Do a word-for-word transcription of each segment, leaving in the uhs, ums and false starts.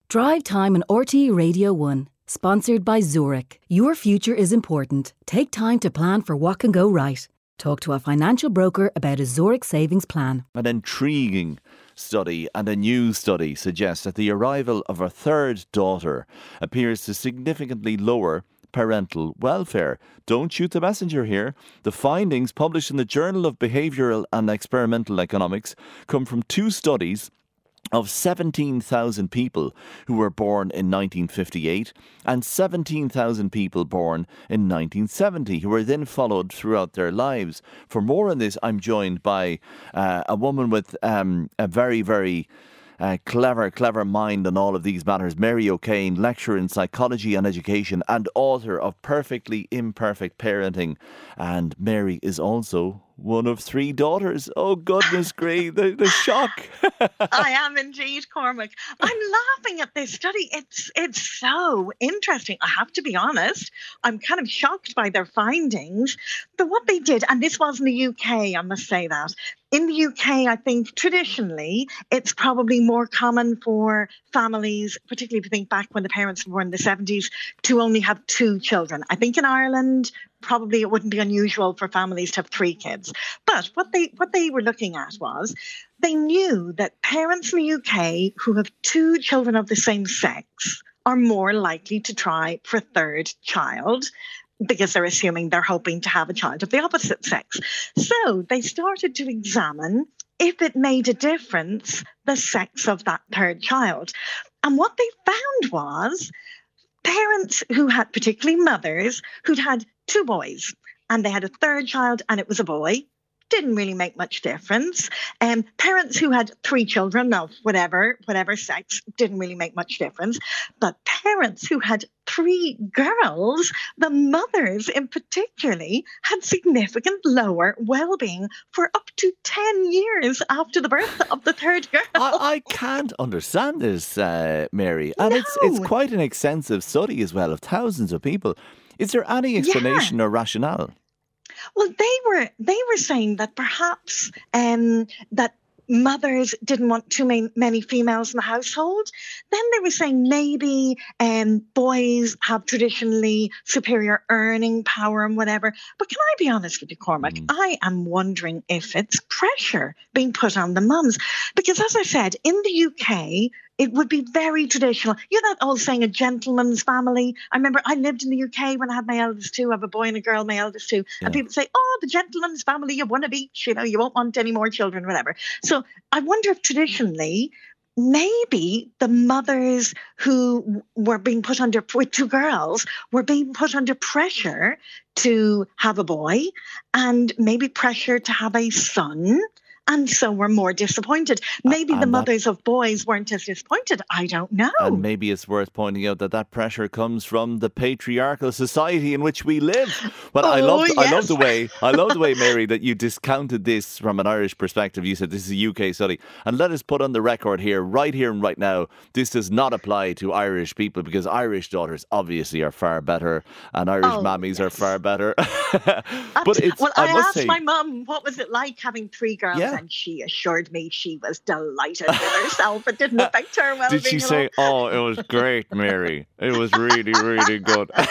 Drive Time on R T E Radio one. Sponsored by Zurich. Your future is important. Take time to plan for what can go right. Talk to a financial broker about a Zurich savings plan. An intriguing study and a new study suggests that the arrival of a third daughter appears to significantly lower parental welfare. Don't shoot the messenger here. The findings published in the Journal of Behavioural and Experimental Economics come from two studies of seventeen thousand people who were born in nineteen fifty-eight and seventeen thousand people born in nineteen seventy who were then followed throughout their lives. For more on this, I'm joined by uh, a woman with um, a very, very uh, clever, clever mind on all of these matters. Mary O'Kane, lecturer in psychology and education and author of Perfectly Imperfect Parenting. And Mary is also one of three daughters. Oh, goodness great, the, the shock. I am indeed, Cormac. I'm laughing at this study. It's it's so interesting. I have to be honest. I'm kind of shocked by their findings. But what they did, and this was in the U K, I must say that. In the U K, I think traditionally, it's probably more common for families, particularly if you think back when the parents were in the seventies, to only have two children. I think in Ireland, probably it wouldn't be unusual for families to have three kids. But what they what they were looking at was they knew that parents in the U K who have two children of the same sex are more likely to try for a third child because they're assuming they're hoping to have a child of the opposite sex. So they started to examine if it made a difference, the sex of that third child. And what they found was parents who had, particularly mothers, who'd had two boys and they had a third child and it was a boy, didn't really make much difference. And um, parents who had three children of whatever, whatever sex, didn't really make much difference. But parents who had three girls, the mothers in particularly, had significant lower well-being for up to ten years after the birth of the third girl. I, I can't understand this, uh, Mary. And no. it's it's quite an extensive study as well of thousands of people. Is there any explanation yeah. or rationale? Well, they were they were saying that perhaps um, that mothers didn't want too many, many females in the household. Then they were saying maybe um, boys have traditionally superior earning power and whatever. But can I be honest with you, Cormac? Mm. I am wondering if it's pressure being put on the mums. Because as I said, in the U K, it would be very traditional. You know that old saying, a gentleman's family? I remember I lived in the U K when I had my eldest two. I have a boy and a girl, my eldest two. Yeah. And people say, oh, the gentleman's family, you have one of each. You know, you won't want any more children, whatever. So I wonder if traditionally, maybe the mothers who were being put under, with two girls, were being put under pressure to have a boy and maybe pressure to have a son. And so we're more disappointed. Maybe and the mothers that, of boys weren't as disappointed. I don't know. And maybe it's worth pointing out that that pressure comes from the patriarchal society in which we live. But oh, I love, yes. I love the way, I love the way, Mary, that you discounted this from an Irish perspective. You said this is a U K study, and let us put on the record here, right here and right now, this does not apply to Irish people because Irish daughters obviously are far better, and Irish oh, mammies yes. are far better. But it's, well, I, I must asked say, my mum what was it like having three girls. Yeah. And she assured me she was delighted with herself. It didn't affect her well-being. Did she say, oh, it was great, Mary? It was really, really good. Well,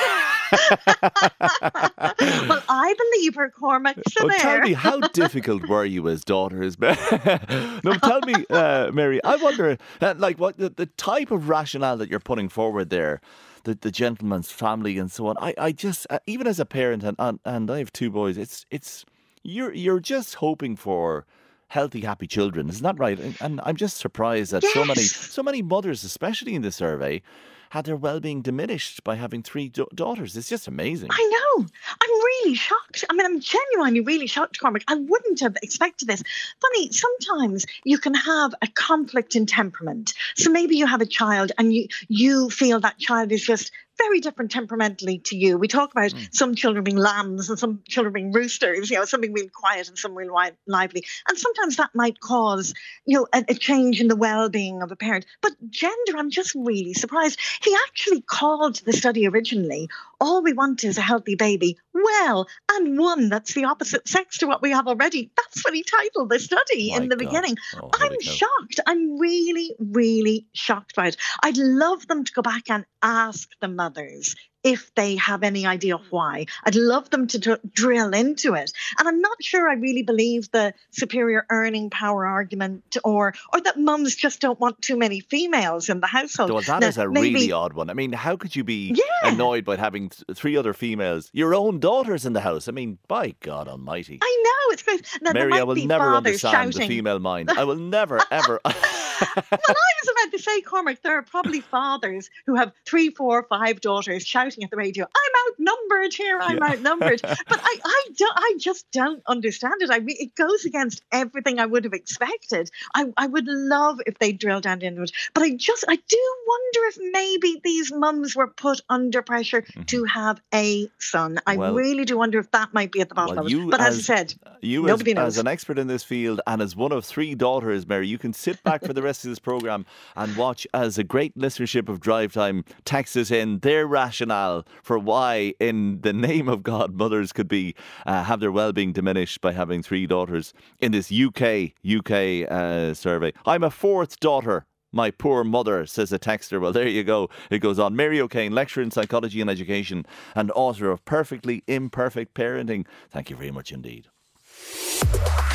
I believe her, Cormac. So oh, there. Tell me, how difficult were you as daughters? No, tell me, uh, Mary, I wonder, uh, like, what the, the type of rationale that you're putting forward there, the, the gentleman's family and so on. I, I just, uh, even as a parent, and, and, and I have two boys, it's, it's, you're, you're just hoping for healthy, happy children. Isn't that right? And, and I'm just surprised that yes. so many, so many mothers, especially in the survey, had their well-being diminished by having three da- daughters. It's just amazing. I know. I'm really shocked. I mean, I'm genuinely really shocked, Cormac. I wouldn't have expected this. Funny, sometimes you can have a conflict in temperament. So maybe you have a child and you you feel that child is just very different temperamentally to you. We talk about mm. some children being lambs and some children being roosters, you know, some being real quiet and some real wi- lively. And sometimes that might cause, you know, a, a change in the well-being of a parent. But gender, I'm just really surprised. He actually called the study originally all we want is a healthy baby, well, and one that's the opposite sex to what we have already. That's what he titled the study My in the God. beginning. Oh, I'm holy cow. shocked. I'm really, really shocked by it. I'd love them to go back and ask the mothers if they have any idea why. I'd love them to dr- drill into it. And I'm not sure I really believe the superior earning power argument, or or that mums just don't want too many females in the household. Well, that Now, is a maybe- really odd one. I mean, how could you be Yeah. annoyed by having th- three other females, your own daughters in the house? I mean, by God almighty. I know, it's great. Now, there Mary, might I will be never fathers understand shouting. the female mind. I will never, ever. Well, I was about to say, Cormac, there are probably fathers who have three, four, five daughters shouting at the radio, I'm outnumbered here, I'm Yeah. outnumbered. But I, I, don't, I just don't understand it. I re- It goes against everything I would have expected. I, I would love if they drilled down into it. But I just, I do wonder if maybe these mums were put under pressure to have a son. I Well- really do wonder if that might be at the bottom Well, of you it. But as, I as- said, You, as, Nobody as knows. an expert in this field and as one of three daughters, Mary, you can sit back for the rest of this programme and watch as a great listenership of Drive Time texts in their rationale for why, in the name of God, mothers could be uh, have their well-being diminished by having three daughters in this U K U K uh, survey. I'm a fourth daughter. My poor mother, says a texter. Well, there you go. It goes on. Mary O'Kane, lecturer in psychology and education and author of Perfectly Imperfect Parenting. Thank you very much indeed.